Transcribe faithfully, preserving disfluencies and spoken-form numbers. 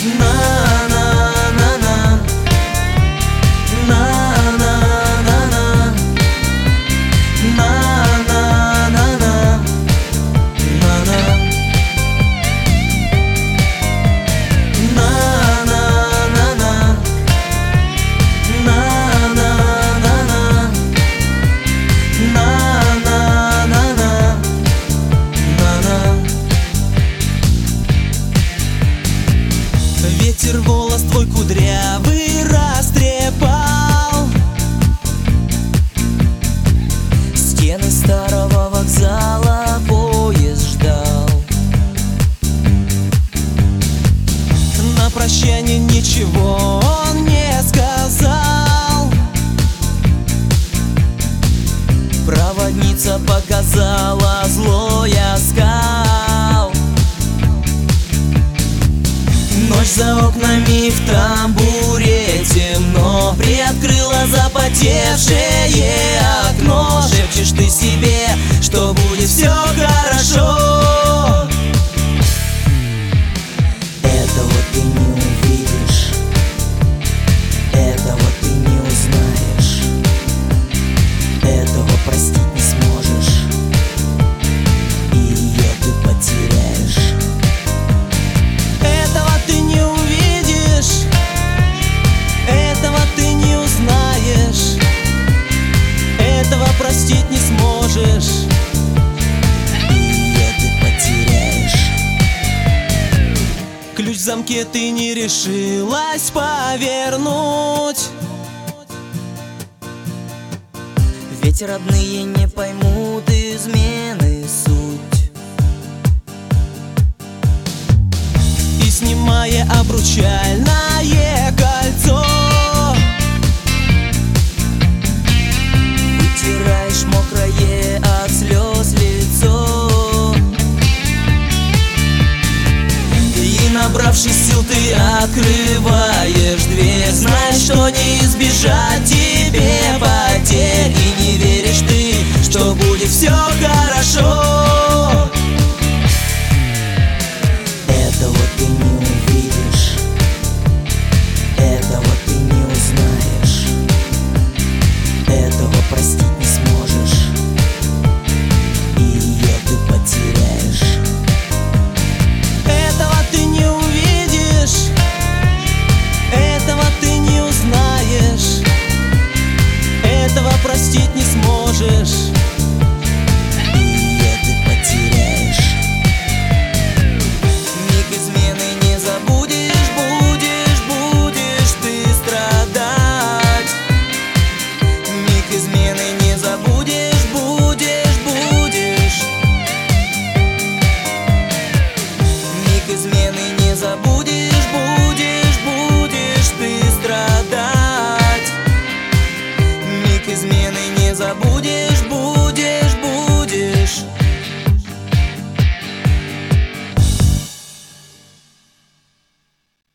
Ветер волос твой кудрявый растрепал стены старого вокзала, поезд ждал. На прощание ничего он не сказал. Проводница показала злой оскал. Ночь за окнами, в тамбуре темно, приоткрыла запотевшее окно. Шепчешь ты себе, что будет все хорошо. Этого ты не увидишь, этого ты не узнаешь, этого простить не сможешь, и ее ты потеряешь. Этого ты не увидишь, этого ты не узнаешь, этого простить не сможешь, и ее ты потеряешь. Ключ в замке ты не решилась повернуть, ведь родные не поймут измены суть. И снимая обручальное кольцо, вытираешь мокрое от слез лицо. И набравшись сил ты открываешь дверь, знаешь, что не избежать тебе потерь. И не веришь ты, что будет все хорошо. Этого ты не увидишь, этого ты не узнаешь, этого простить не сможешь, и ее ты потеряешь. Этого ты не увидишь, этого ты не узнаешь, этого простить не сможешь, и ее ты потеряешь. Миг измены не забудешь, будешь, будешь ты страдать. Миг измены не забудешь, будешь, будешь. Миг измены не забудешь, будешь, будешь ты страдать. Миг измены не забудешь, будешь.